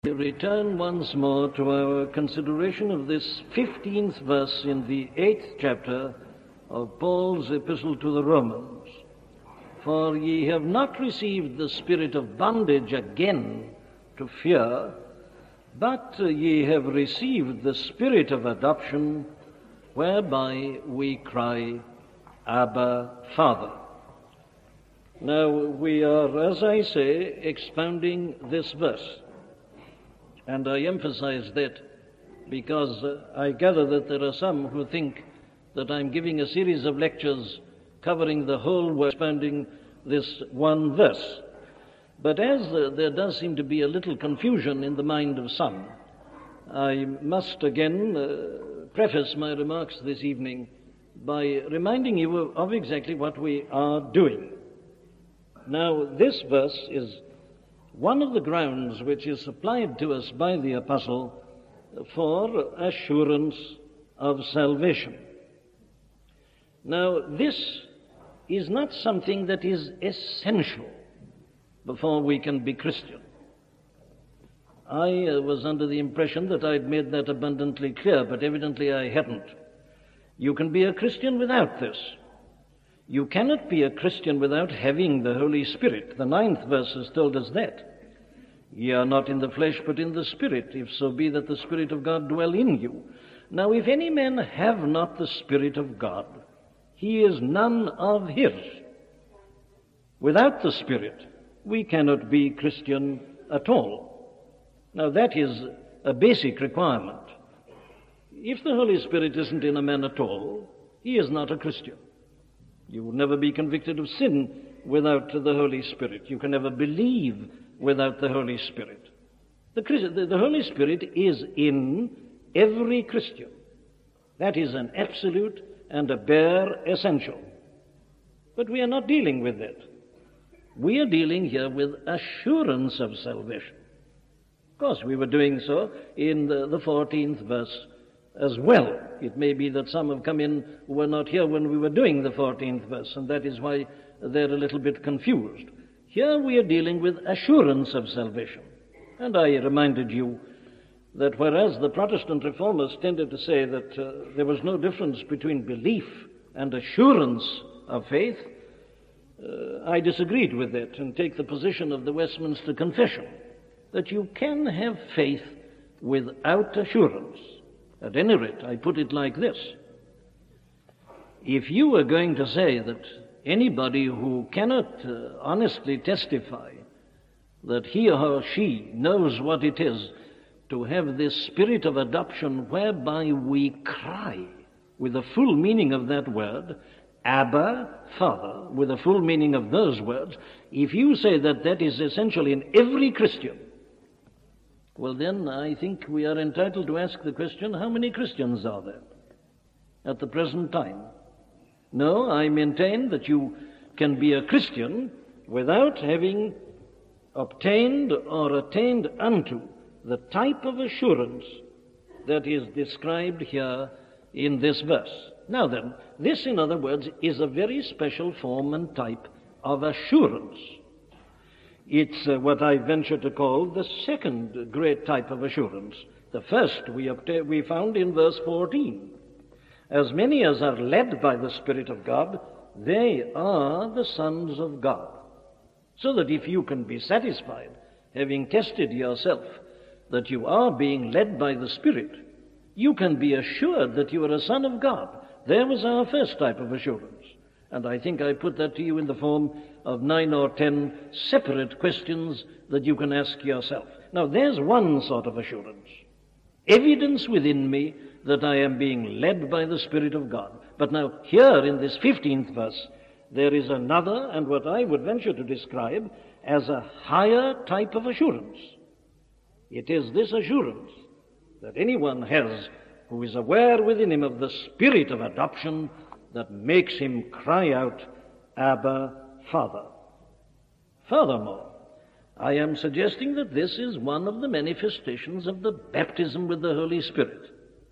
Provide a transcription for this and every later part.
We return once more to our consideration of this 15th verse in the 8th chapter of Paul's epistle to the Romans. For ye have not received the spirit of bondage again to fear, but ye have received the spirit of adoption, whereby we cry, Abba, Father. Now we are, as I say, expounding this verse. And I emphasize that because I gather that there are some who think that I'm giving a series of lectures covering the whole work, expounding this one verse. But as there does seem to be a little confusion in the mind of some, I must again preface my remarks this evening by reminding you of exactly what we are doing. Now, this verse is one of the grounds which is supplied to us by the apostle for assurance of salvation. Now, this is not something that is essential before we can be Christian. I was under the impression that I'd made that abundantly clear, but evidently I hadn't. You can be a Christian without this. You cannot be a Christian without having the Holy Spirit. The 9th verse has told us that. Ye are not in the flesh, but in the Spirit, if so be that the Spirit of God dwell in you. Now, if any man have not the Spirit of God, he is none of his. Without the Spirit, we cannot be Christian at all. Now, that is a basic requirement. If the Holy Spirit isn't in a man at all, he is not a Christian. You will never be convicted of sin without the Holy Spirit. You can never believe without the Holy Spirit. The Holy Spirit is in every Christian. That is an absolute and a bare essential. But we are not dealing with that. We are dealing here with assurance of salvation. Of course, we were doing so in the 14th verse as well. It may be that some have come in who were not here when we were doing the 14th verse, and that is why they're a little bit confused. Here we are dealing with assurance of salvation. And I reminded you that whereas the Protestant reformers tended to say that there was no difference between belief and assurance of faith, I disagreed with that and take the position of the Westminster Confession, that you can have faith without assurance. At any rate, I put it like this. If you are going to say that anybody who cannot honestly testify that he or she knows what it is to have this spirit of adoption whereby we cry, with the full meaning of that word, Abba, Father, with the full meaning of those words, if you say that that is essential in every Christian, well then I think we are entitled to ask the question, how many Christians are there at the present time? No, I maintain that you can be a Christian without having obtained or attained unto the type of assurance that is described here in this verse. Now then, this, in other words, is a very special form and type of assurance. It's what I venture to call the second great type of assurance. The first we found in verse 14. As many as are led by the Spirit of God, they are the sons of God. So that if you can be satisfied, having tested yourself, that you are being led by the Spirit, you can be assured that you are a son of God. There was our first type of assurance. And I think I put that to you in the form of 9 or 10 separate questions that you can ask yourself. Now, there's one sort of assurance. Evidence within me that I am being led by the Spirit of God. But now, here in this 15th verse, there is another, and what I would venture to describe as a higher type of assurance. It is this assurance that anyone has who is aware within him of the spirit of adoption that makes him cry out, Abba, Father. Furthermore, I am suggesting that this is one of the manifestations of the baptism with the Holy Spirit.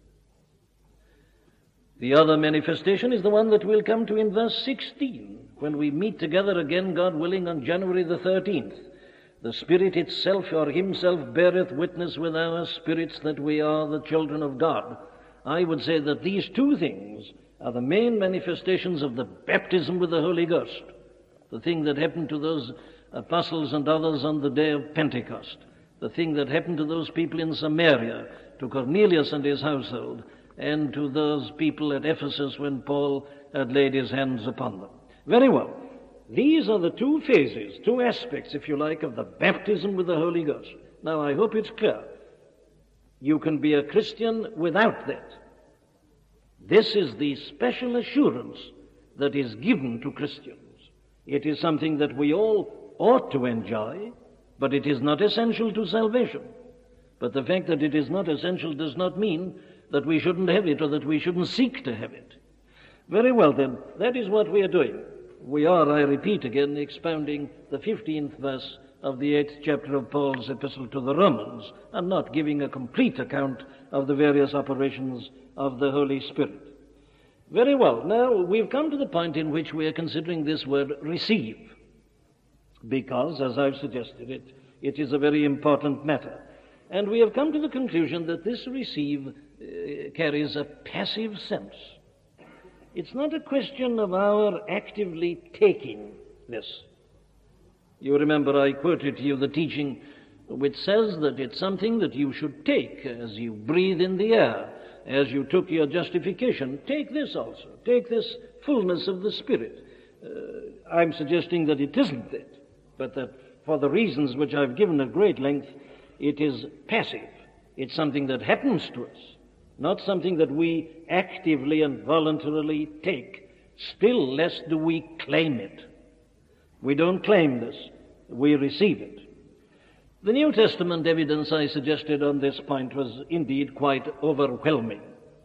The other manifestation is the one that we'll come to in verse 16, when we meet together again, God willing, on January the 13th. The Spirit itself or himself beareth witness with our spirits that we are the children of God. I would say that these two things are the main manifestations of the baptism with the Holy Ghost, the thing that happened to those apostles and others on the day of Pentecost, the thing that happened to those people in Samaria, to Cornelius and his household, and to those people at Ephesus when Paul had laid his hands upon them. Very well. These are the two phases, two aspects, if you like, of the baptism with the Holy Ghost. Now, I hope it's clear. You can be a Christian without that. This is the special assurance that is given to Christians. It is something that we all ought to enjoy, but it is not essential to salvation. But the fact that it is not essential does not mean that we shouldn't have it or that we shouldn't seek to have it. Very well, then, that is what we are doing. We are, I repeat again, expounding the 15th verse of the 8th chapter of Paul's epistle to the Romans, and not giving a complete account of the various operations of the Holy Spirit. Very well. Now, we've come to the point in which we are considering this word receive, because, as I've suggested, it is a very important matter. And we have come to the conclusion that this receive carries a passive sense. It's not a question of our actively taking this. You remember I quoted to you the teaching which says that it's something that you should take as you breathe in the air, as you took your justification. Take this also. Take this fullness of the Spirit. I'm suggesting that it isn't that, but that for the reasons which I've given at great length, it is passive. It's something that happens to us, not something that we actively and voluntarily take. Still less do we claim it. We don't claim this, we receive it. The New Testament evidence I suggested on this point was indeed quite overwhelming.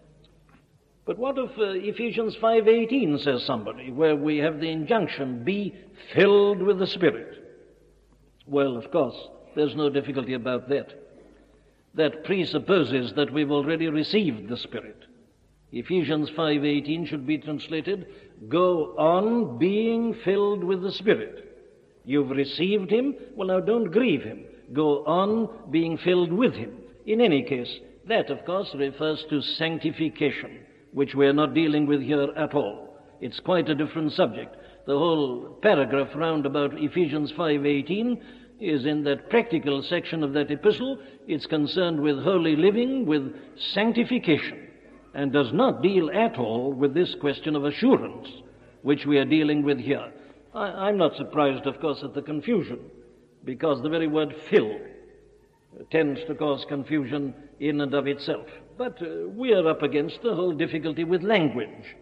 But what of Ephesians 5:18, says somebody, where we have the injunction, be filled with the Spirit? Well, of course, there's no difficulty about that. That presupposes that we've already received the Spirit. Ephesians 5:18 should be translated, go on being filled with the Spirit. You've received him, well now don't grieve him. Go on being filled with him. In any case, that of course refers to sanctification, which we're not dealing with here at all. It's quite a different subject. The whole paragraph round about Ephesians 5:18 is in that practical section of that epistle. It's concerned with holy living, with sanctification, and does not deal at all with this question of assurance, which we are dealing with here. I'm not surprised, of course, at the confusion, because the very word fill tends to cause confusion in and of itself. But we are up against the whole difficulty with language.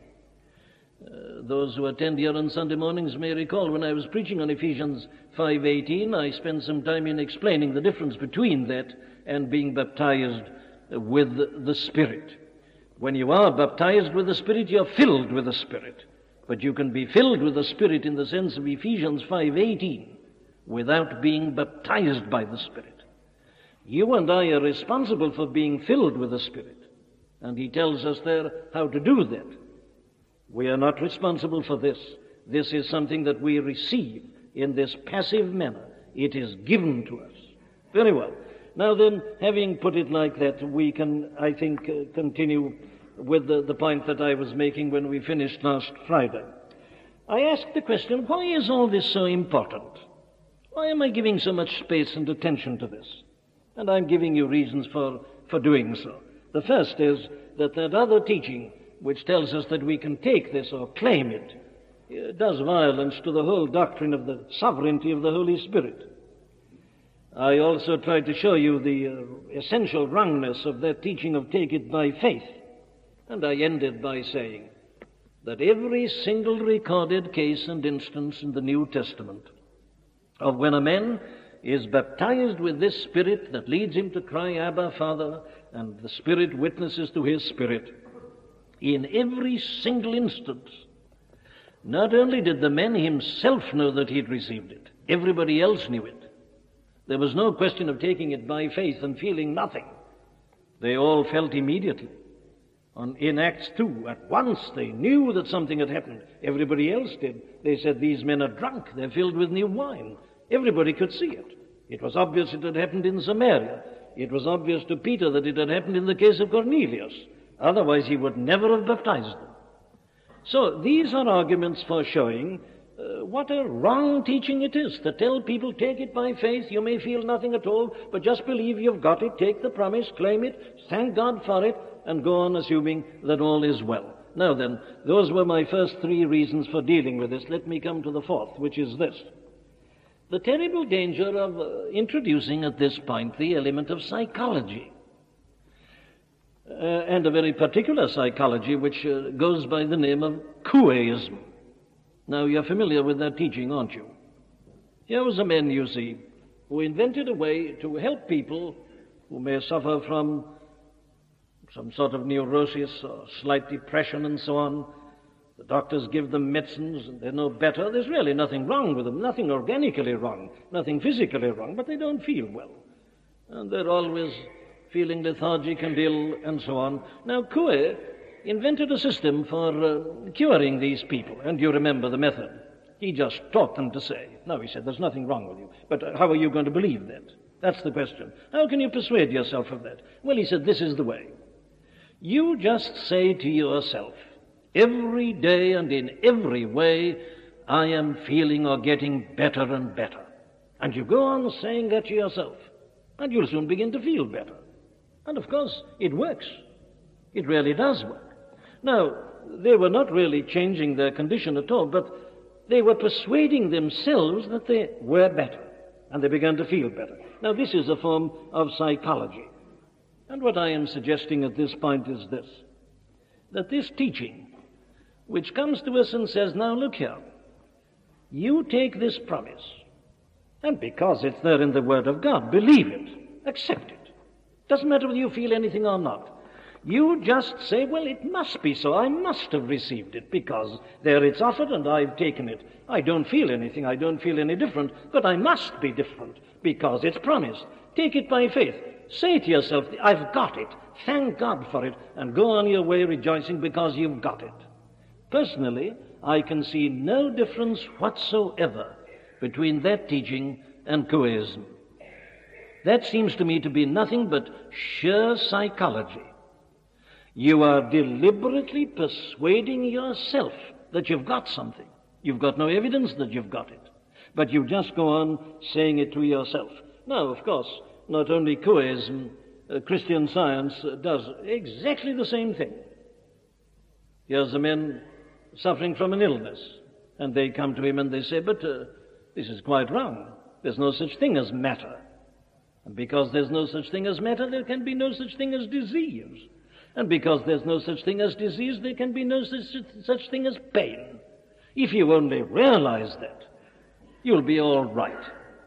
Those who attend here on Sunday mornings may recall when I was preaching on Ephesians 5:18, I spent some time in explaining the difference between that and being baptized with the Spirit. When you are baptized with the Spirit, you're filled with the Spirit. But you can be filled with the Spirit in the sense of Ephesians 5:18 without being baptized by the Spirit. You and I are responsible for being filled with the Spirit, and he tells us there how to do that. We are not responsible for this. This is something that we receive in this passive manner. It is given to us. Very well. Now then, having put it like that, we can, I think, continue with the point that I was making when we finished last Friday. I asked the question, why is all this so important? Why am I giving so much space and attention to this? And I'm giving you reasons for doing so. The first is that other teaching which tells us that we can take this or claim it does violence to the whole doctrine of the sovereignty of the Holy Spirit. I also tried to show you the essential wrongness of that teaching of take it by faith. And I ended by saying that every single recorded case and instance in the New Testament of when a man is baptized with this Spirit that leads him to cry, Abba, Father, and the Spirit witnesses to his spirit, in every single instance, not only did the man himself know that he'd received it, everybody else knew it. There was no question of taking it by faith and feeling nothing. They all felt immediately. In Acts 2, at once they knew that something had happened. Everybody else did. They said, these men are drunk. They're filled with new wine. Everybody could see it. It was obvious it had happened in Samaria. It was obvious to Peter that it had happened in the case of Cornelius. Otherwise, he would never have baptized them. So these are arguments for showing what a wrong teaching it is to tell people, take it by faith, you may feel nothing at all, but just believe you've got it, take the promise, claim it, thank God for it, and go on assuming that all is well. Now then, those were my first three reasons for dealing with this. Let me come to the fourth, which is this. The terrible danger of introducing at this point the element of psychology, and a very particular psychology which goes by the name of Couéism. Now, you're familiar with that teaching, aren't you? Here was a man, you see, who invented a way to help people who may suffer from some sort of neurosis or slight depression and so on. The doctors give them medicines and they're no better. There's really nothing wrong with them, nothing organically wrong, nothing physically wrong, but they don't feel well. And they're always feeling lethargic and ill and so on. Now, Coué invented a system for curing these people, and you remember the method. He just taught them to say, no, he said, there's nothing wrong with you, but how are you going to believe that? That's the question. How can you persuade yourself of that? Well, he said, this is the way. You just say to yourself, every day and in every way, I am feeling or getting better and better. And you go on saying that to yourself, and you'll soon begin to feel better. And of course, it works. It really does work. Now, they were not really changing their condition at all, but they were persuading themselves that they were better, and they began to feel better. Now, this is a form of psychology. And what I am suggesting at this point is this, that this teaching, which comes to us and says, now look here, you take this promise, and because it's there in the Word of God, believe it, accept it. Doesn't matter whether you feel anything or not. You just say, well, it must be so. I must have received it because there it's offered and I've taken it. I don't feel anything. I don't feel any different, but I must be different because it's promised. Take it by faith. Say to yourself, I've got it. Thank God for it and go on your way rejoicing because you've got it. Personally, I can see no difference whatsoever between that teaching and Couéism. That seems to me to be nothing but sheer psychology. You are deliberately persuading yourself that you've got something. You've got no evidence that you've got it, but you just go on saying it to yourself. Now, of course, not only Couéism, Christian Science does exactly the same thing. Here's a man suffering from an illness, and they come to him and they say, but this is quite wrong. There's no such thing as matter. And because there's no such thing as matter, there can be no such thing as disease. And because there's no such thing as disease, there can be no such thing as pain. If you only realize that, you'll be all right.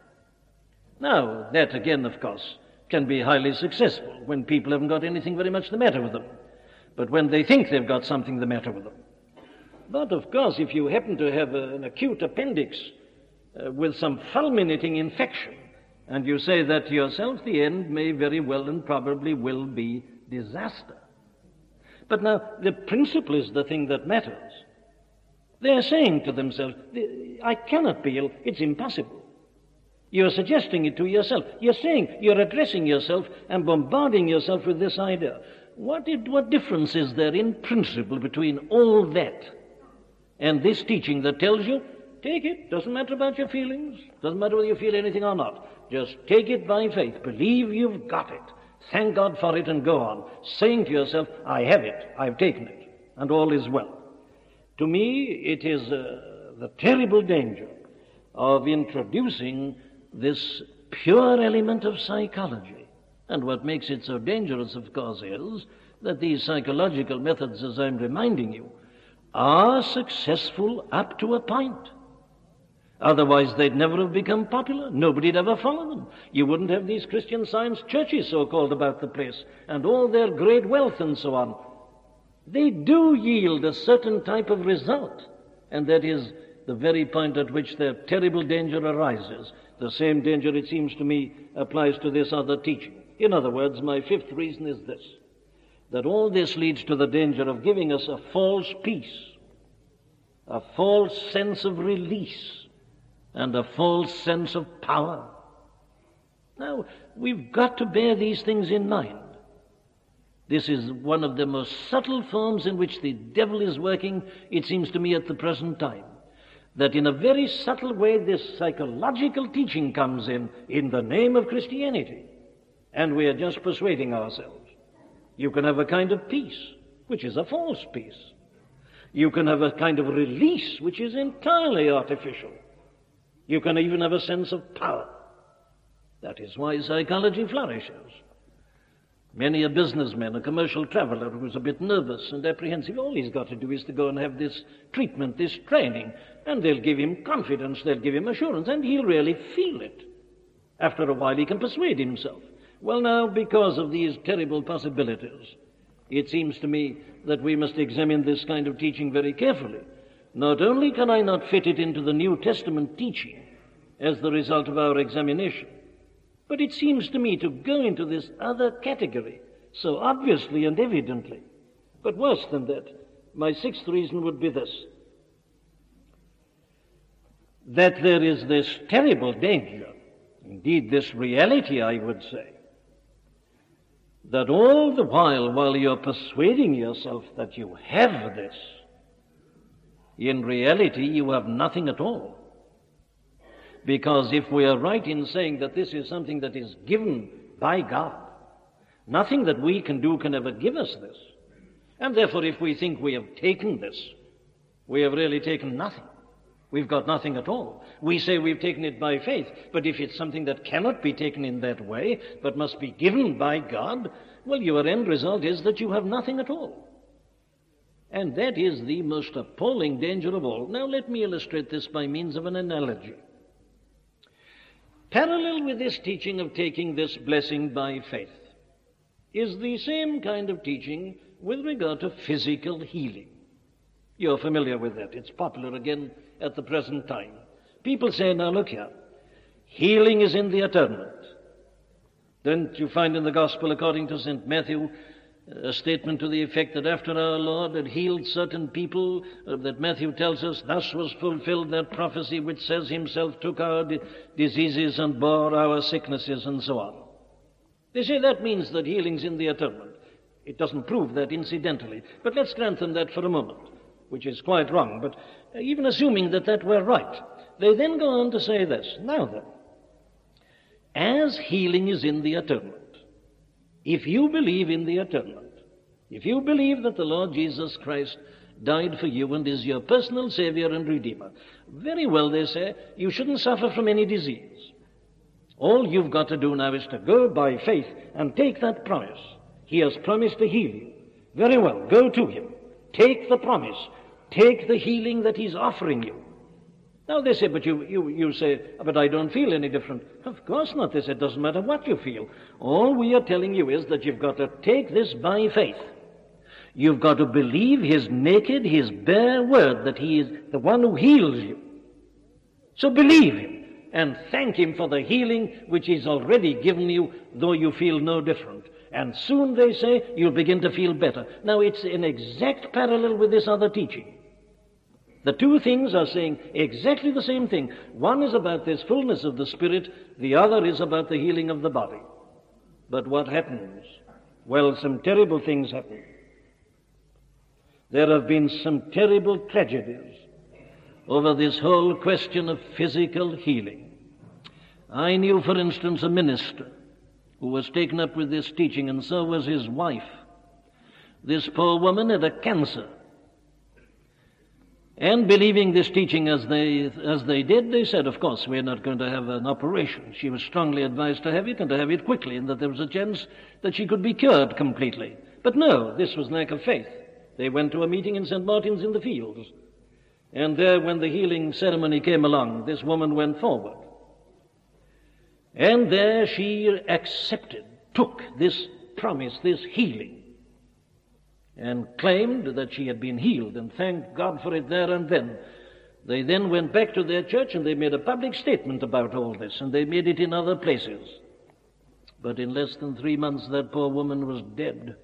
Now, that again, of course, can be highly successful when people haven't got anything very much the matter with them, but when they think they've got something the matter with them. But, of course, if you happen to have an acute appendix with some fulminating infection, and you say that to yourself, the end may very well and probably will be disaster. But now, the principle is the thing that matters. They're saying to themselves, I cannot be ill, it's impossible. You're suggesting it to yourself. You're addressing yourself and bombarding yourself with this idea. What difference is there in principle between all that and this teaching that tells you, take it, doesn't matter about your feelings, doesn't matter whether you feel anything or not. Just take it by faith, believe you've got it. Thank God for it and go on, saying to yourself, I have it, I've taken it, and all is well. To me, it is the terrible danger of introducing this pure element of psychology. And what makes it so dangerous, of course, is that these psychological methods, as I'm reminding you, are successful up to a point. Otherwise, they'd never have become popular. Nobody'd ever follow them. You wouldn't have these Christian Science churches so-called about the place, and all their great wealth and so on. They do yield a certain type of result, and that is the very point at which their terrible danger arises. The same danger, it seems to me, applies to this other teaching. In other words, my fifth reason is this, that all this leads to the danger of giving us a false peace, a false sense of release, and a false sense of power. Now, we've got to bear these things in mind. This is one of the most subtle forms in which the devil is working, it seems to me, at the present time. That in a very subtle way this psychological teaching comes in the name of Christianity. And we are just persuading ourselves. You can have a kind of peace, which is a false peace. You can have a kind of release, which is entirely artificial. You can even have a sense of power. That is why psychology flourishes. Many a businessman, a commercial traveler who's a bit nervous and apprehensive, all he's got to do is to go and have this treatment, this training, and they'll give him confidence, they'll give him assurance, and he'll really feel it. After a while he can persuade himself. Well now, because of these terrible possibilities, it seems to me that we must examine this kind of teaching very carefully. Not only can I not fit it into the New Testament teaching as the result of our examination, but it seems to me to go into this other category so obviously and evidently. But worse than that, my sixth reason would be this: that there is this terrible danger, indeed this reality, I would say, that all the while you're persuading yourself that you have this, in reality you have nothing at all. Because if we are right in saying that this is something that is given by God, nothing that we can do can ever give us this. And therefore, if we think we have taken this, we have really taken nothing. We've got nothing at all. We say we've taken it by faith, but if it's something that cannot be taken in that way, but must be given by God, well, your end result is that you have nothing at all. And that is the most appalling danger of all. Now, let me illustrate this by means of an analogy. Parallel with this teaching of taking this blessing by faith is the same kind of teaching with regard to physical healing. You're familiar with that. It's popular again at the present time. People say, now look here, healing is in the atonement. Don't you find in the Gospel according to St. Matthew a statement to the effect that after our Lord had healed certain people, that Matthew tells us, thus was fulfilled that prophecy which says himself took our diseases and bore our sicknesses, and so on. They say that means that healing's in the atonement. It doesn't prove that incidentally, but let's grant them that for a moment, which is quite wrong. But even assuming that were right, they then go on to say this: now then, as healing is in the atonement, if you believe in the atonement, if you believe that the Lord Jesus Christ died for you and is your personal Savior and Redeemer, very well, they say, you shouldn't suffer from any disease. All you've got to do now is to go by faith and take that promise. He has promised to heal you. Very well, go to him. Take the promise. Take the healing that he's offering you. Now they say, but you say, but I don't feel any different. Of course not. They say, it doesn't matter what you feel. All we are telling you is that you've got to take this by faith. You've got to believe his naked, his bare word that he is the one who heals you. So believe him and thank him for the healing which he's already given you, though you feel no different. And soon, they say, you'll begin to feel better. Now it's in exact parallel with this other teaching. The two things are saying exactly the same thing. One is about this fullness of the Spirit, the other is about the healing of the body. But what happens? Well, some terrible things happen. There have been some terrible tragedies over this whole question of physical healing. I knew, for instance, a minister who was taken up with this teaching, and so was his wife. This poor woman had a cancer. And believing this teaching as they did, they said, of course, we're not going to have an operation. She was strongly advised to have it, and to have it quickly, and that there was a chance that she could be cured completely. But no, this was lack of faith. They went to a meeting in St. Martin's in the Fields. And there, when the healing ceremony came along, this woman went forward. And there she accepted, took this promise, this healing, and claimed that she had been healed, and thanked God for it there and then. They then went back to their church and they made a public statement about all this, and they made it in other places. But in less than 3 months that poor woman was dead.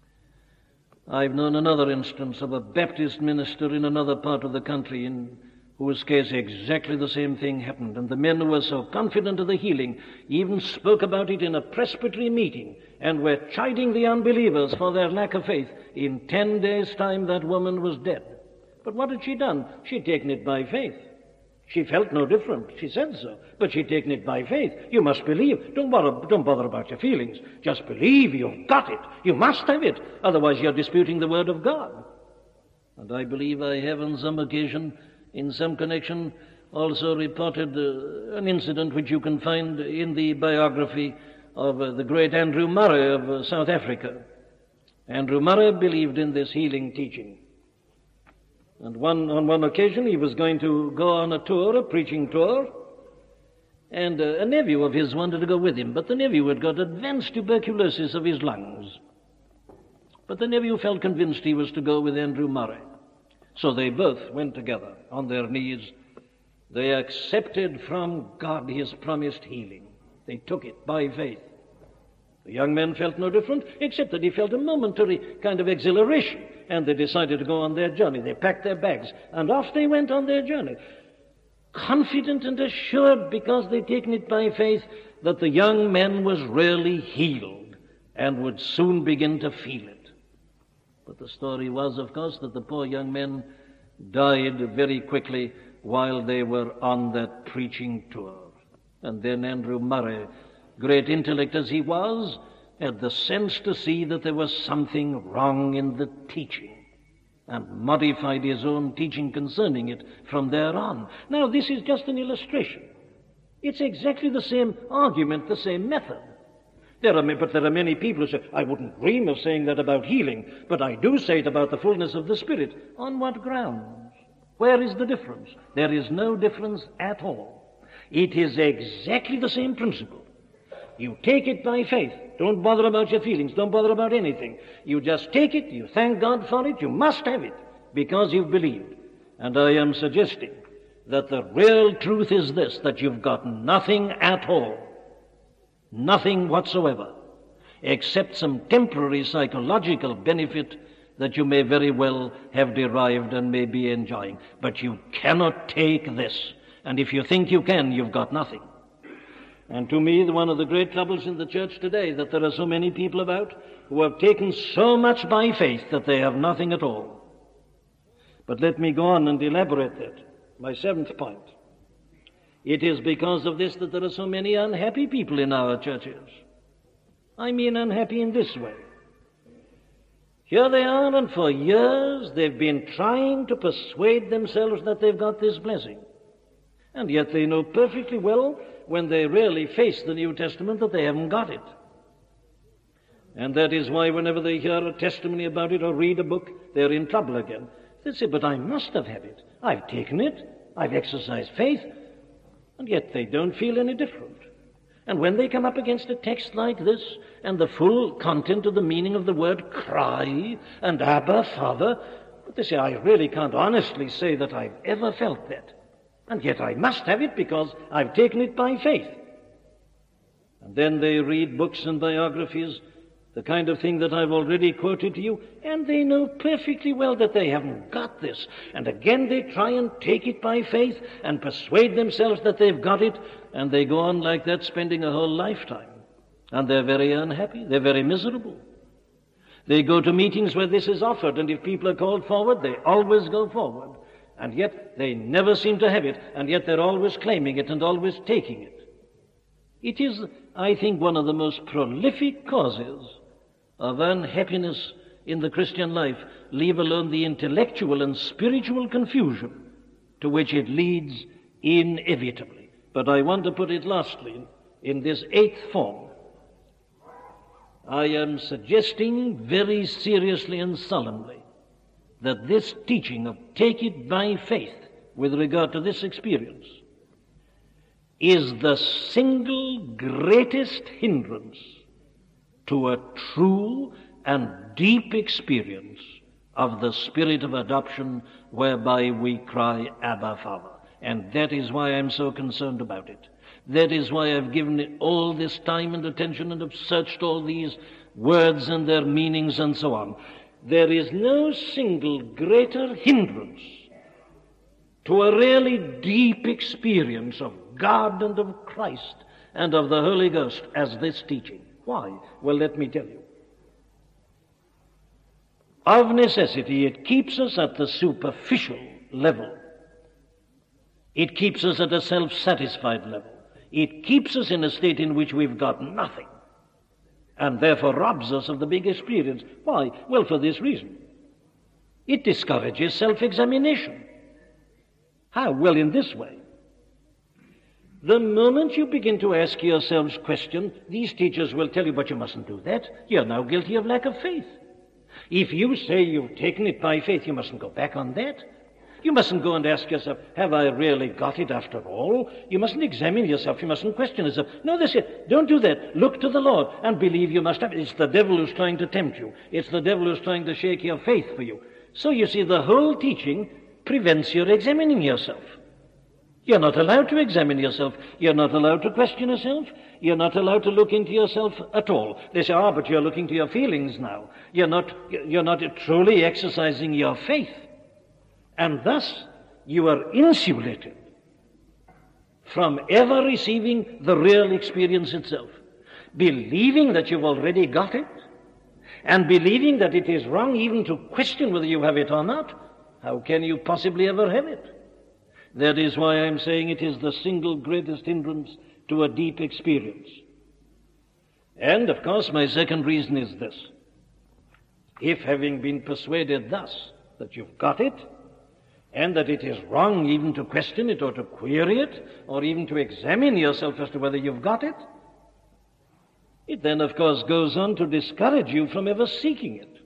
I've known another instance of a Baptist minister in another part of the country, in whose case exactly the same thing happened. And the men who were so confident of the healing even spoke about it in a presbytery meeting and were chiding the unbelievers for their lack of faith. In 10 days' time, that woman was dead. But what had she done? She'd taken it by faith. She felt no different. She said so. But she'd taken it by faith. You must believe. Don't bother about your feelings. Just believe you've got it. You must have it. Otherwise you're disputing the word of God. And I believe I have on some occasion, in some connection, also reported an incident which you can find in the biography of the great Andrew Murray of South Africa. Andrew Murray believed in this healing teaching. And on one occasion he was going to go on a tour, a preaching tour, and a nephew of his wanted to go with him, but the nephew had got advanced tuberculosis of his lungs. But the nephew felt convinced he was to go with Andrew Murray. So they both went together on their knees. They accepted from God his promised healing. They took it by faith. The young man felt no different, except that he felt a momentary kind of exhilaration, and they decided to go on their journey. They packed their bags, and off they went on their journey, confident and assured, because they'd taken it by faith, that the young man was really healed and would soon begin to feel it. But the story was, of course, that the poor young man died very quickly while they were on that preaching tour. And then Andrew Murray, great intellect as he was, had the sense to see that there was something wrong in the teaching and modified his own teaching concerning it from there on. Now, this is just an illustration. It's exactly the same argument, the same method. There are many people who say, I wouldn't dream of saying that about healing, but I do say it about the fullness of the Spirit. On what grounds? Where is the difference? There is no difference at all. It is exactly the same principle. You take it by faith. Don't bother about your feelings. Don't bother about anything. You just take it. You thank God for it. You must have it because you've believed. And I am suggesting that the real truth is this, that you've got nothing at all, nothing whatsoever, except some temporary psychological benefit that you may very well have derived and may be enjoying. But you cannot take this. And if you think you can, you've got nothing. And to me, one of the great troubles in the church today, that there are so many people about who have taken so much by faith that they have nothing at all. But let me go on and elaborate that. My seventh point. It is because of this that there are so many unhappy people in our churches. I mean unhappy in this way. Here they are, and for years they've been trying to persuade themselves that they've got this blessing. And yet they know perfectly well, when they really face the New Testament, that they haven't got it. And that is why whenever they hear a testimony about it or read a book, they're in trouble again. They say, but I must have had it. I've taken it. I've exercised faith. And yet they don't feel any different. And when they come up against a text like this, and the full content of the meaning of the word cry and Abba, Father, they say, I really can't honestly say that I've ever felt that. And yet I must have it because I've taken it by faith. And then they read books and biographies, the kind of thing that I've already quoted to you, and they know perfectly well that they haven't got this. And again they try and take it by faith and persuade themselves that they've got it, and they go on like that, spending a whole lifetime. And they're very unhappy. They're very miserable. They go to meetings where this is offered, and if people are called forward, they always go forward. And yet they never seem to have it, and yet they're always claiming it and always taking it. It is, I think, one of the most prolific causes of unhappiness in the Christian life, leave alone the intellectual and spiritual confusion to which it leads inevitably. But I want to put it lastly in this eighth form. I am suggesting very seriously and solemnly that this teaching of take it by faith with regard to this experience is the single greatest hindrance to a true and deep experience of the spirit of adoption whereby we cry, Abba, Father. And that is why I'm so concerned about it. That is why I've given it all this time and attention and have searched all these words and their meanings and so on. There is no single greater hindrance to a really deep experience of God and of Christ and of the Holy Ghost as this teaching. Why? Well, let me tell you. Of necessity, it keeps us at the superficial level. It keeps us at a self-satisfied level. It keeps us in a state in which we've got nothing, and therefore robs us of the big experience. Why? Well, for this reason. It discourages self-examination. How? Well, in this way. The moment you begin to ask yourselves questions, these teachers will tell you, but you mustn't do that. You're now guilty of lack of faith. If you say you've taken it by faith, you mustn't go back on that. You mustn't go and ask yourself, have I really got it after all? You mustn't examine yourself. You mustn't question yourself. No, they say, don't do that. Look to the Lord and believe you must have it. It's the devil who's trying to tempt you. It's the devil who's trying to shake your faith for you. So you see, the whole teaching prevents your examining yourself. You're not allowed to examine yourself. You're not allowed to question yourself. You're not allowed to look into yourself at all. They say, but you're looking to your feelings now. You're not truly exercising your faith. And thus, you are insulated from ever receiving the real experience itself. Believing that you've already got it, and believing that it is wrong even to question whether you have it or not, how can you possibly ever have it? That is why I'm saying it is the single greatest hindrance to a deep experience. And, of course, my second reason is this. If, having been persuaded thus that you've got it, and that it is wrong even to question it or to query it, or even to examine yourself as to whether you've got it, it then, of course, goes on to discourage you from ever seeking it.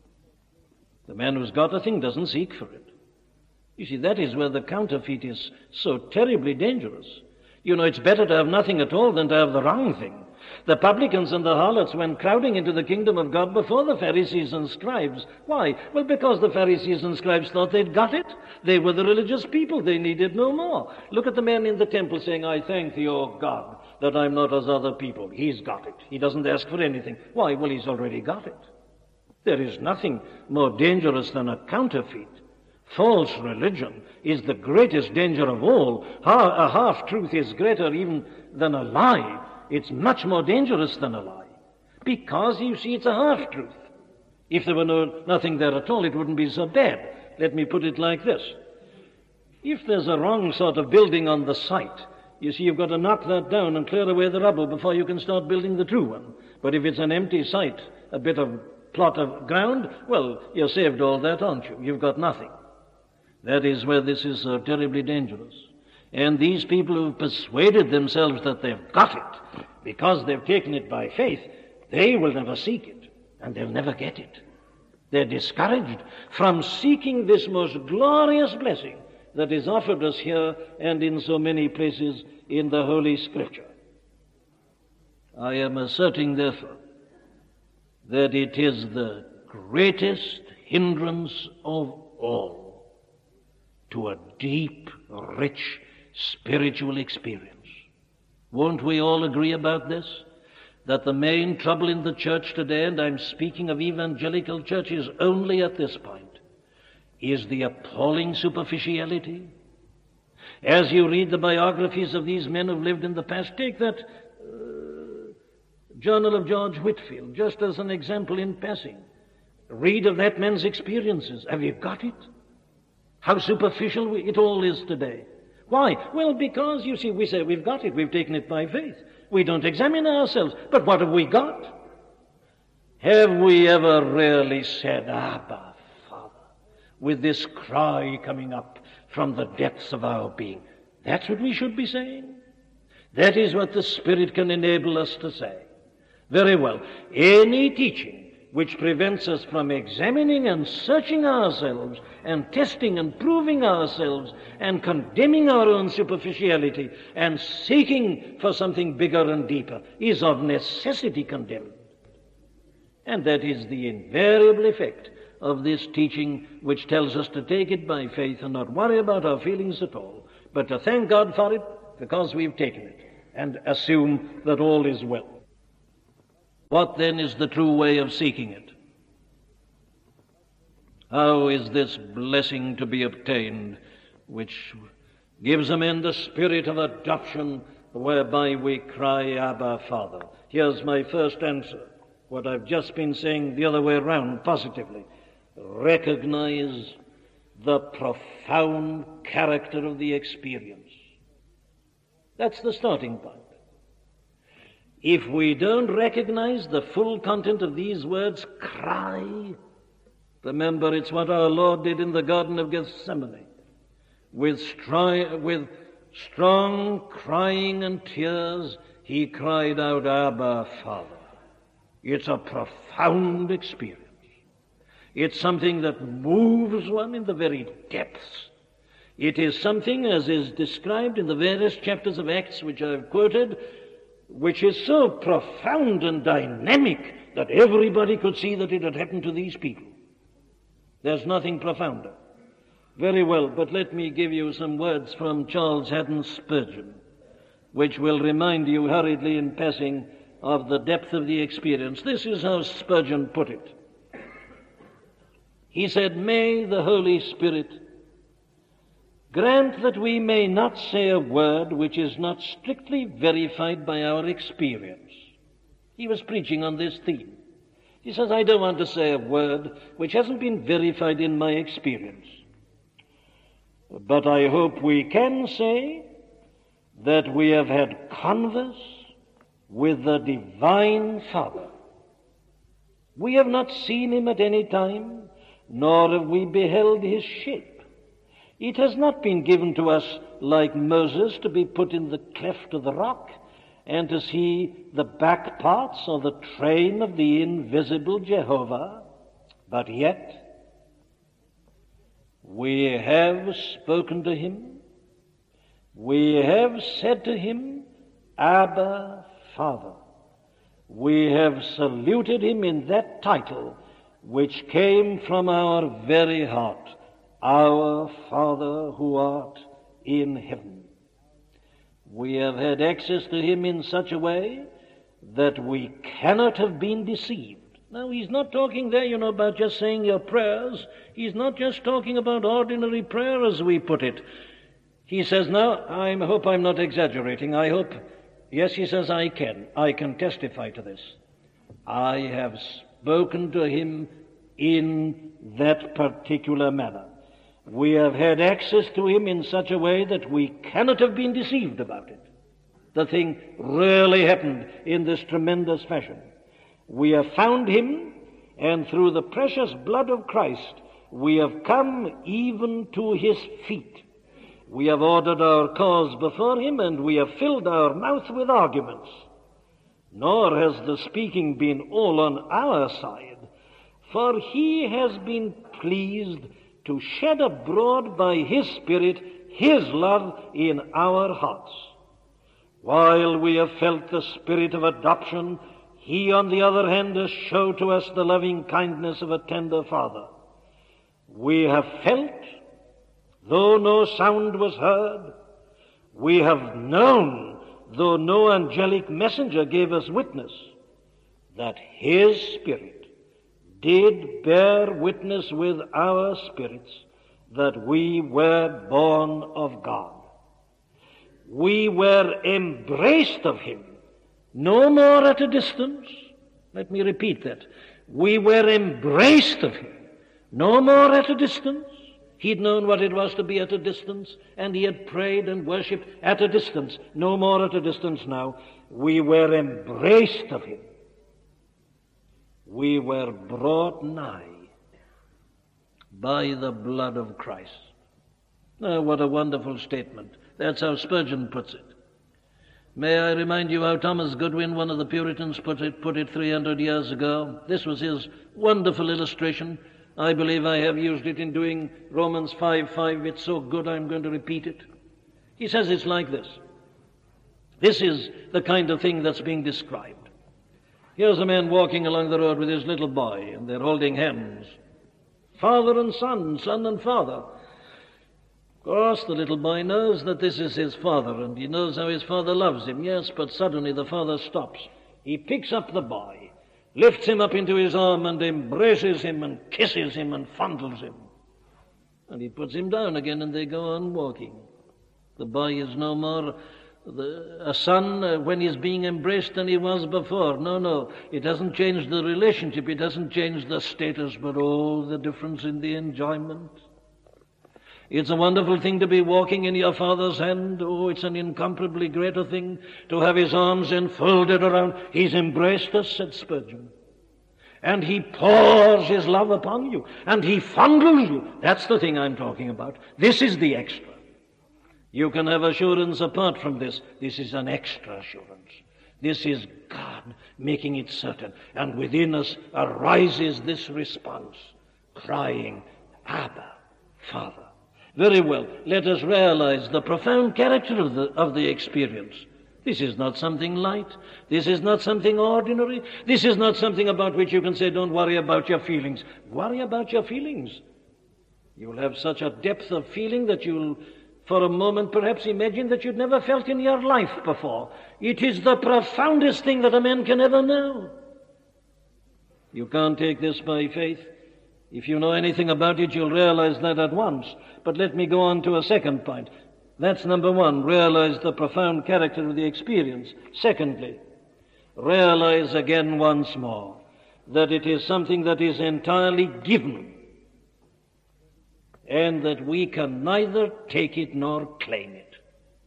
The man who's got a thing doesn't seek for it. You see, that is where the counterfeit is so terribly dangerous. You know, it's better to have nothing at all than to have the wrong thing. The publicans and the harlots went crowding into the kingdom of God before the Pharisees and scribes. Why? Well, because the Pharisees and scribes thought they'd got it. They were the religious people. They needed no more. Look at the man in the temple saying, I thank thee, O God, that I'm not as other people. He's got it. He doesn't ask for anything. Why? Well, he's already got it. There is nothing more dangerous than a counterfeit. False religion is the greatest danger of all. A half-truth is greater even than a lie. It's much more dangerous than a lie. Because, you see, it's a half-truth. If there were nothing there at all, it wouldn't be so bad. Let me put it like this. If there's a wrong sort of building on the site, you see, you've got to knock that down and clear away the rubble before you can start building the true one. But if it's an empty site, a bit of plot of ground, well, you're saved all that, aren't you? You've got nothing. That is where this is so terribly dangerous. And these people who've persuaded themselves that they've got it, because they've taken it by faith, they will never seek it, and they'll never get it. They're discouraged from seeking this most glorious blessing that is offered us here and in so many places in the Holy Scripture. I am asserting, therefore, that it is the greatest hindrance of all to a deep, rich, spiritual experience. Won't we all agree about this? That the main trouble in the church today, and I'm speaking of evangelical churches only at this point, is the appalling superficiality. As you read the biographies of these men who've lived in the past, take that Journal of George Whitefield, just as an example in passing. Read of that man's experiences. Have you got it? How superficial it all is today. Why? Well, because, you see, we say we've got it, we've taken it by faith. We don't examine ourselves. But what have we got? Have we ever really said, Abba, Father, with this cry coming up from the depths of our being? That's what we should be saying. That is what the Spirit can enable us to say. Very well. Any teaching which prevents us from examining and searching ourselves and testing and proving ourselves and condemning our own superficiality and seeking for something bigger and deeper is of necessity condemned. And that is the invariable effect of this teaching, which tells us to take it by faith and not worry about our feelings at all, but to thank God for it because we've taken it and assume that all is well. What then is the true way of seeking it? How is this blessing to be obtained? which gives a man the spirit of adoption, whereby we cry, Abba, Father. Here's my first answer. What I've just been saying the other way around, positively. Recognize the profound character of the experience. That's the starting point. If we don't recognize the full content of these words, cry, remember it's what our Lord did in the Garden of Gethsemane. With strong crying and tears, he cried out, Abba, Father. It's a profound experience. It's something that moves one in the very depths. It is something, as is described in the various chapters of Acts which I've quoted, which is so profound and dynamic that everybody could see that it had happened to these people. There's nothing profounder. Very well, but let me give you some words from Charles Haddon Spurgeon, which will remind you hurriedly in passing of the depth of the experience. This is how Spurgeon put it. He said, may the Holy Spirit grant that we may not say a word which is not strictly verified by our experience. He was preaching on this theme. He says, I don't want to say a word which hasn't been verified in my experience. But I hope we can say that we have had converse with the Divine Father. We have not seen him at any time, nor have we beheld his shape. It has not been given to us, like Moses, to be put in the cleft of the rock and to see the back parts or the train of the invisible Jehovah. But yet, we have spoken to him. We have said to him, Abba, Father. We have saluted him in that title which came from our very heart, Our Father who art in heaven. We have had access to him in such a way that we cannot have been deceived. Now, he's not talking there, about just saying your prayers. He's not just talking about ordinary prayer, as we put it. He says, now, I hope I'm not exaggerating. Yes, he says, I can testify to this. I have spoken to him in that particular manner. We have had access to him in such a way that we cannot have been deceived about it. The thing really happened in this tremendous fashion. We have found him, and through the precious blood of Christ, we have come even to his feet. We have ordered our cause before him, and we have filled our mouth with arguments. Nor has the speaking been all on our side, for he has been pleased to shed abroad by his Spirit his love in our hearts. While we have felt the spirit of adoption, he, on the other hand, has shown to us the loving kindness of a tender Father. We have felt, though no sound was heard. We have known, though no angelic messenger gave us witness, that his Spirit did bear witness with our spirits that we were born of God. We were embraced of him, no more at a distance. Let me repeat that. We were embraced of him, no more at a distance. He'd known what it was to be at a distance, and he had prayed and worshipped at a distance, no more at a distance now. We were embraced of him. We were brought nigh by the blood of Christ. Oh, what a wonderful statement. That's how Spurgeon puts it. May I remind you how Thomas Goodwin, one of the Puritans, put it 300 years ago? This was his wonderful illustration. I believe I have used it in doing Romans 5:5. It's so good I'm going to repeat it. He says it's like this. This is the kind of thing that's being described. Here's a man walking along the road with his little boy, and they're holding hands. Father and son, son and father. Of course, the little boy knows that this is his father, and he knows how his father loves him, yes, but suddenly the father stops. He picks up the boy, lifts him up into his arm, and embraces him, and kisses him, and fondles him. And he puts him down again, and they go on walking. The boy is no more a son when he's being embraced than he was before. No, it doesn't change the relationship, it doesn't change the status, but oh, the difference in the enjoyment. It's a wonderful thing to be walking in your Father's hand. Oh, it's an incomparably greater thing to have his arms enfolded around. He's embraced us, said Spurgeon. And he pours his love upon you, and he fondles you. That's the thing I'm talking about. This is the extra. You can have assurance apart from this. This is an extra assurance. This is God making it certain. And within us arises this response, crying, Abba, Father. Very well, let us realize the profound character of the experience. This is not something light. This is not something ordinary. This is not something about which you can say, don't worry about your feelings. Worry about your feelings. You'll have such a depth of feeling that you'll, for a moment, perhaps imagine that you'd never felt in your life before. It is the profoundest thing that a man can ever know. You can't take this by faith. If you know anything about it, you'll realize that at once. But let me go on to a second point. That's number one, realize the profound character of the experience. Secondly, realize again once more that it is something that is entirely given, and that we can neither take it nor claim it.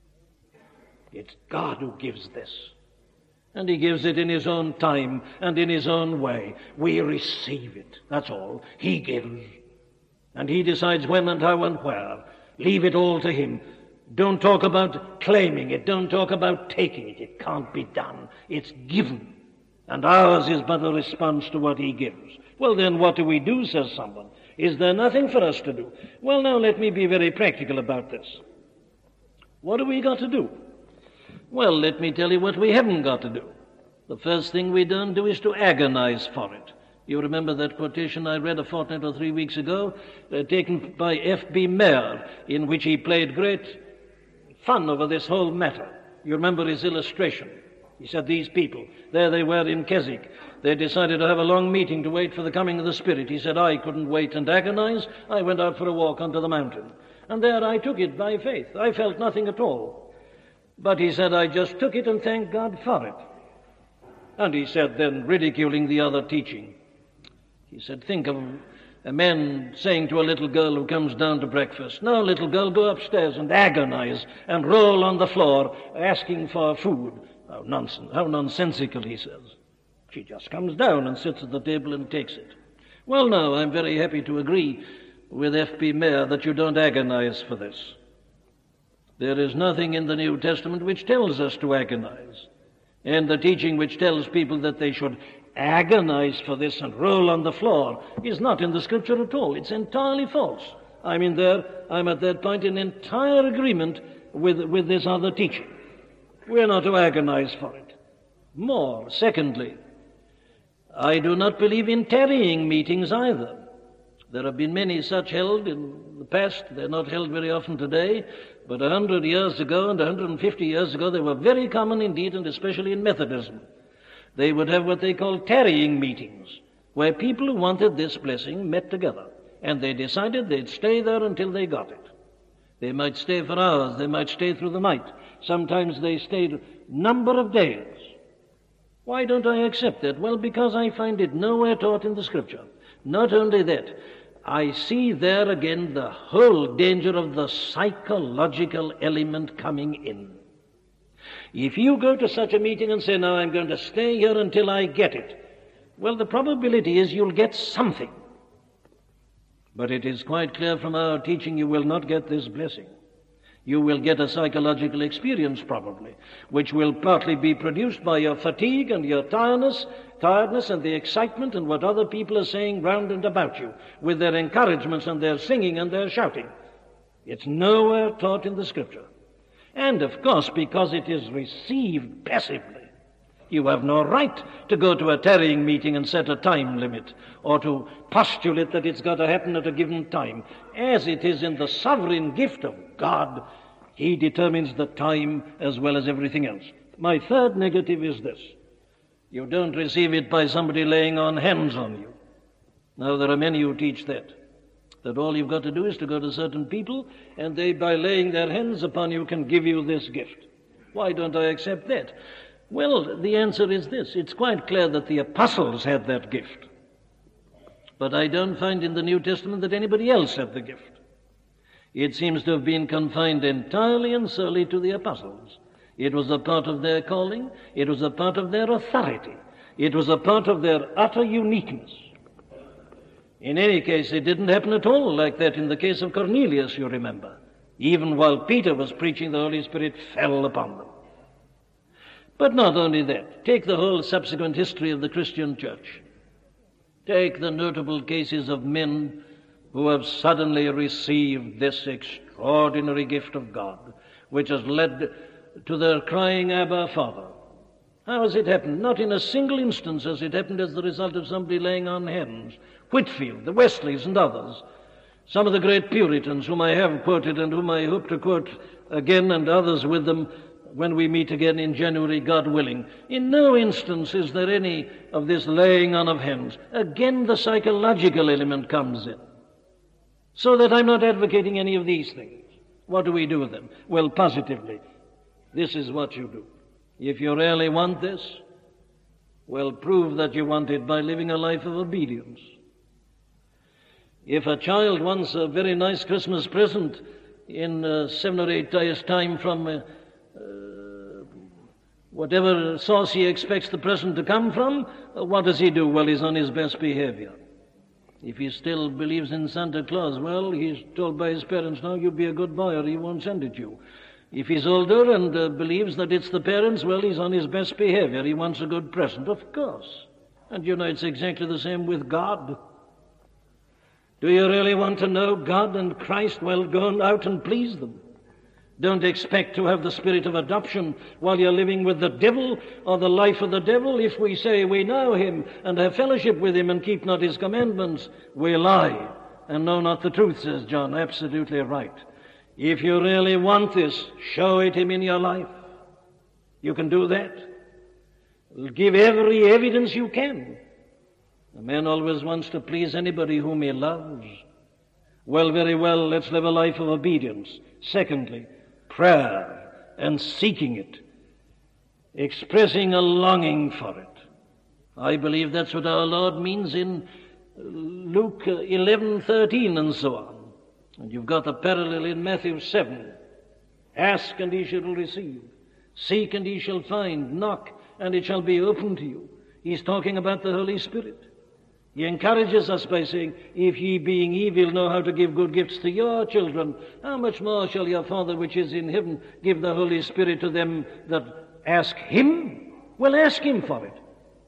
It's God who gives this. And he gives it in his own time and in his own way. We receive it. That's all. He gives. And he decides when and how and where. Leave it all to him. Don't talk about claiming it. Don't talk about taking it. It can't be done. It's given. And ours is but a response to what he gives. Well, then what do we do, says someone? Is there nothing for us to do? Well, now let me be very practical about this. What do we got to do? Well, let me tell you what we haven't got to do. The first thing we don't do is to agonize for it. You remember that quotation I read a fortnight or 3 weeks ago, taken by F.B. Meyer, in which he played great fun over this whole matter. You remember his illustration. He said these people, there they were in Keswick. They decided to have a long meeting to wait for the coming of the Spirit. He said, I couldn't wait and agonize. I went out for a walk onto the mountain. And there I took it by faith. I felt nothing at all. But he said, I just took it and thanked God for it. And he said, then, ridiculing the other teaching, he said, think of a man saying to a little girl who comes down to breakfast, now, little girl, go upstairs and agonize and roll on the floor asking for food. How nonsense, how nonsensical, he says. She just comes down and sits at the table and takes it. Well, now, I'm very happy to agree with F.B. Meyer that you don't agonize for this. There is nothing in the New Testament which tells us to agonize. And the teaching which tells people that they should agonize for this and roll on the floor is not in the Scripture at all. It's entirely false. I'm at that point in entire agreement with this other teaching. We're not to agonize for it. More, secondly, I do not believe in tarrying meetings either. There have been many such held in the past. They're not held very often today. But 100 years ago and 150 years ago, they were very common indeed, and especially in Methodism. They would have what they call tarrying meetings, where people who wanted this blessing met together, and they decided they'd stay there until they got it. They might stay for hours, they might stay through the night. Sometimes they stayed a number of days. Why don't I accept that? Well, because I find it nowhere taught in the Scripture. Not only that, I see there again the whole danger of the psychological element coming in. If you go to such a meeting and say, now I'm going to stay here until I get it, well, the probability is you'll get something. But it is quite clear from our teaching you will not get this blessing. You will get a psychological experience probably, which will partly be produced by your fatigue and your tiredness and the excitement and what other people are saying round and about you, with their encouragements and their singing and their shouting. It's nowhere taught in the Scripture. And, of course, because it is received passively, you have no right to go to a tarrying meeting and set a time limit, or to postulate that it's got to happen at a given time. As it is in the sovereign gift of God, He determines the time as well as everything else. My third negative is this. You don't receive it by somebody laying on hands on you. Now, there are many who teach that that all you've got to do is to go to certain people, and they, by laying their hands upon you, can give you this gift. Why don't I accept that? Well, the answer is this. It's quite clear that the apostles had that gift. But I don't find in the New Testament that anybody else had the gift. It seems to have been confined entirely and solely to the apostles. It was a part of their calling. It was a part of their authority. It was a part of their utter uniqueness. In any case, it didn't happen at all like that in the case of Cornelius, you remember. Even while Peter was preaching, the Holy Spirit fell upon them. But not only that. Take the whole subsequent history of the Christian church. Take the notable cases of men who have suddenly received this extraordinary gift of God, which has led to their crying, Abba, Father. How has it happened? Not in a single instance has it happened as the result of somebody laying on hands. Whitfield, the Wesleys, and others, some of the great Puritans whom I have quoted and whom I hope to quote again, and others with them when we meet again in January, God willing. In no instance is there any of this laying on of hands. Again, the psychological element comes in. So that I'm not advocating any of these things. What do we do with them? Well, positively, this is what you do. If you really want this, well, prove that you want it by living a life of obedience. If a child wants a very nice Christmas present in 7 or 8 days' time from whatever source he expects the present to come from, what does he do? Well, he's on his best behavior. If he still believes in Santa Claus, well, he's told by his parents, now you be a good boy or he won't send it you. If he's older and believes that it's the parents, well, he's on his best behavior. He wants a good present, of course. And you know, it's exactly the same with God. Do you really want to know God and Christ? Well, go out and please them. Don't expect to have the spirit of adoption while you're living with the devil or the life of the devil. If we say we know him and have fellowship with him and keep not his commandments, we lie and know not the truth, says John. Absolutely right. If you really want this, show it him in your life. You can do that. Give every evidence you can. A man always wants to please anybody whom he loves. Well, very well, let's live a life of obedience. Secondly, prayer and seeking it, expressing a longing for it. I believe that's what our Lord means in Luke 11:13 and so on. And you've got a parallel in Matthew 7. Ask and ye shall receive. Seek and ye shall find. Knock and it shall be opened to you. He's talking about the Holy Spirit. He encourages us by saying, if ye being evil know how to give good gifts to your children, how much more shall your Father which is in heaven give the Holy Spirit to them that ask him? Well, ask him for it.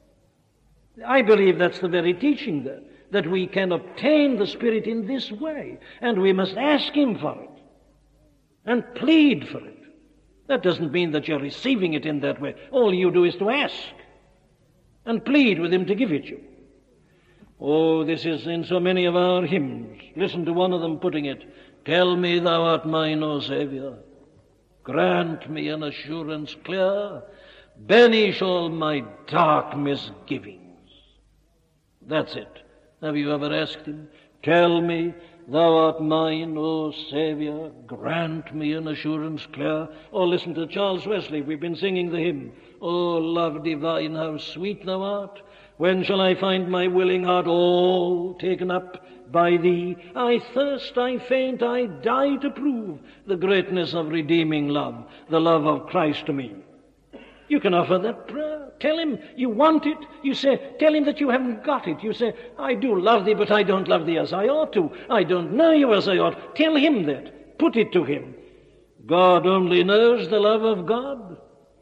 I believe that's the very teaching there, that we can obtain the Spirit in this way, and we must ask him for it and plead for it. That doesn't mean that you're receiving it in that way. All you do is to ask and plead with him to give it you. Oh, this is in so many of our hymns. Listen to one of them putting it. Tell me thou art mine, O Saviour. Grant me an assurance clear. Banish all my dark misgivings. That's it. Have you ever asked him? Tell me thou art mine, O Saviour. Grant me an assurance clear. Or listen to Charles Wesley. We've been singing the hymn. O love divine, how sweet thou art. When shall I find my willing heart all taken up by thee? I thirst, I faint, I die to prove the greatness of redeeming love, the love of Christ to me. You can offer that prayer. Tell him you want it. You say, tell him that you haven't got it. You say, I do love thee, but I don't love thee as I ought to. I don't know you as I ought. Tell him that. Put it to him. God only knows the love of God.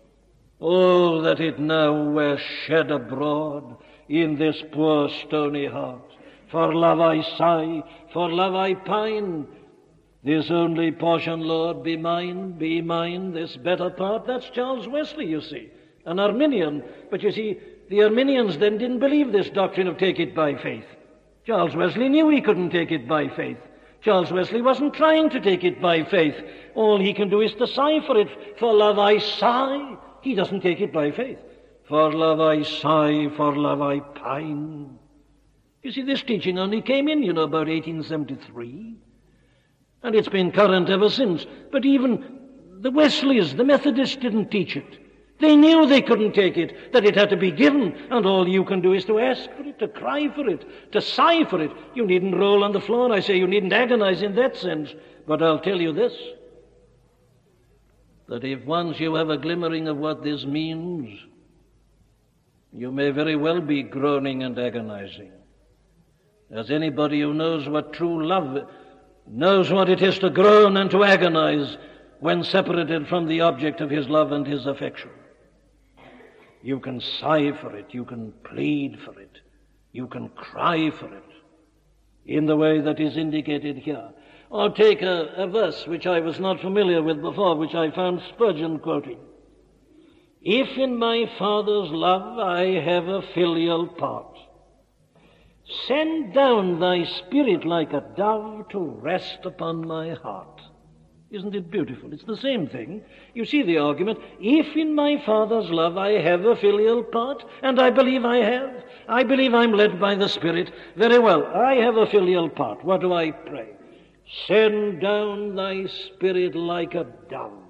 Oh, that it now were shed abroad in this poor stony heart. For love I sigh, for love I pine. This only portion, Lord, be mine, this better part. That's Charles Wesley, you see, an Arminian. But you see, the Arminians then didn't believe this doctrine of take it by faith. Charles Wesley knew he couldn't take it by faith. Charles Wesley wasn't trying to take it by faith. All he can do is to sigh for it. For love I sigh. He doesn't take it by faith. For love I sigh, for love I pine. You see, this teaching only came in, about 1873, and it's been current ever since. But even the Wesleys, the Methodists, didn't teach it. They knew they couldn't take it, that it had to be given, and all you can do is to ask for it, to cry for it, to sigh for it. You needn't roll on the floor. I say you needn't agonize in that sense. But I'll tell you this, that if once you have a glimmering of what this means, you may very well be groaning and agonizing. As anybody who knows what true love knows what it is to groan and to agonize when separated from the object of his love and his affection. You can sigh for it, you can plead for it, you can cry for it in the way that is indicated here. Or take a verse which I was not familiar with before, which I found Spurgeon quoting. If in my Father's love I have a filial part, send down thy Spirit like a dove to rest upon my heart. Isn't it beautiful? It's the same thing. You see the argument. If in my Father's love I have a filial part, and I believe I have, I believe I'm led by the Spirit, very well, I have a filial part. What do I pray? Send down thy Spirit like a dove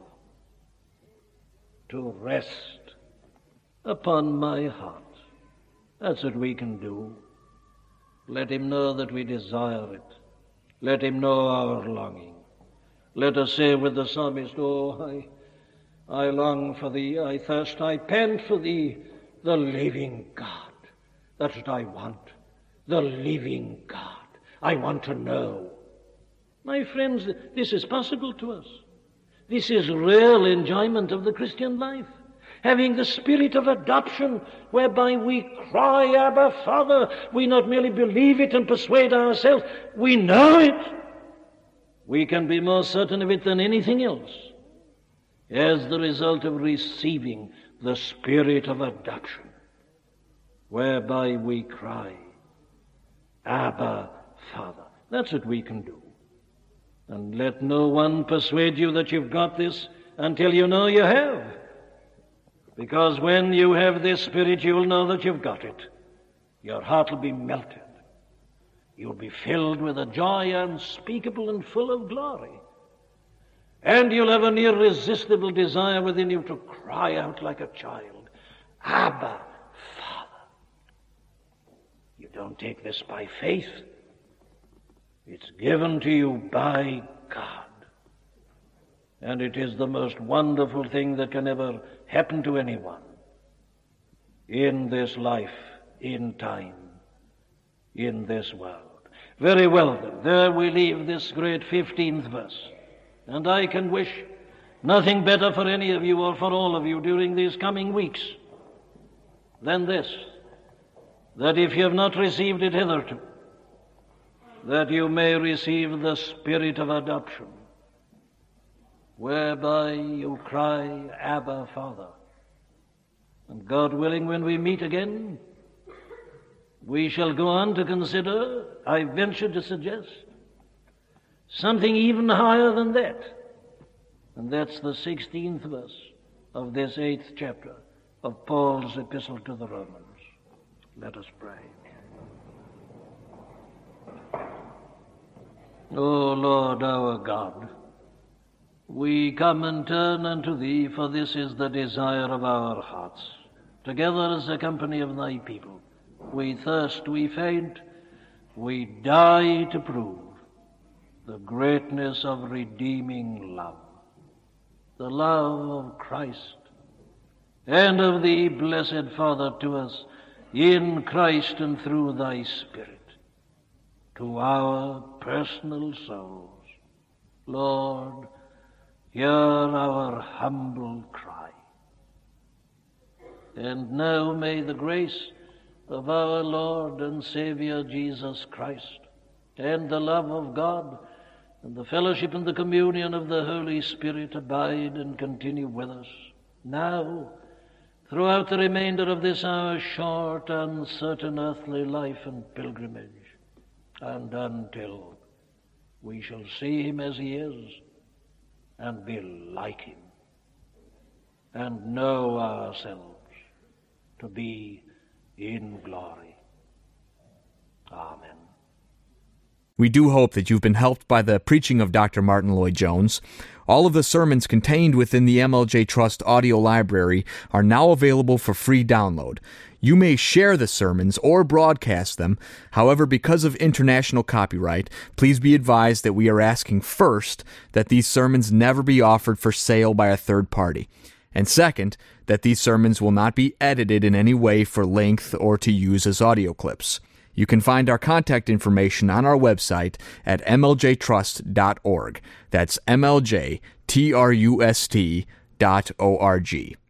to rest upon my heart. That's what we can do. Let him know that we desire it. Let him know our longing. Let us say with the psalmist, oh, I long for thee, I thirst, I pant for thee, the living God. That's what I want, the living God. I want to know. My friends, this is possible to us. This is real enjoyment of the Christian life. Having the spirit of adoption, whereby we cry, Abba, Father. We not merely believe it and persuade ourselves, we know it. We can be more certain of it than anything else, as the result of receiving the spirit of adoption, whereby we cry, Abba, Father. That's what we can do. And let no one persuade you that you've got this until you know you have. Because when you have this spirit, you'll know that you've got it. Your heart will be melted. You'll be filled with a joy unspeakable and full of glory. And you'll have an irresistible desire within you to cry out like a child, Abba, Father. You don't take this by faith. It's given to you by God. And it is the most wonderful thing that can ever happen to anyone in this life, in time, in this world. Very well then, there we leave this great 15th verse. And I can wish nothing better for any of you or for all of you during these coming weeks than this, that if you have not received it hitherto, that you may receive the spirit of adoption, whereby you cry, Abba, Father. And God willing, when we meet again, we shall go on to consider, I venture to suggest, something even higher than that. And that's the 16th verse of this 8th chapter of Paul's epistle to the Romans. Let us pray. O Lord our God, we come and turn unto Thee, for this is the desire of our hearts. Together as a company of Thy people, we thirst, we faint, we die to prove the greatness of redeeming love, the love of Christ, and of Thee, blessed Father, to us in Christ and through Thy Spirit, to our personal souls. Lord, hear our humble cry. And now may the grace of our Lord and Savior Jesus Christ, and the love of God, and the fellowship and the communion of the Holy Spirit abide and continue with us, now, throughout the remainder of this our short, uncertain earthly life and pilgrimage, and until we shall see Him as He is, and be like Him, and know ourselves to be in glory. Amen. We do hope that you've been helped by the preaching of Dr. Martyn Lloyd-Jones. All of the sermons contained within the MLJ Trust audio library are now available for free download. You may share the sermons or broadcast them. However, because of international copyright, please be advised that we are asking first that these sermons never be offered for sale by a third party. And second, that these sermons will not be edited in any way for length or to use as audio clips. You can find our contact information on our website at mljtrust.org. That's mljtrust.org.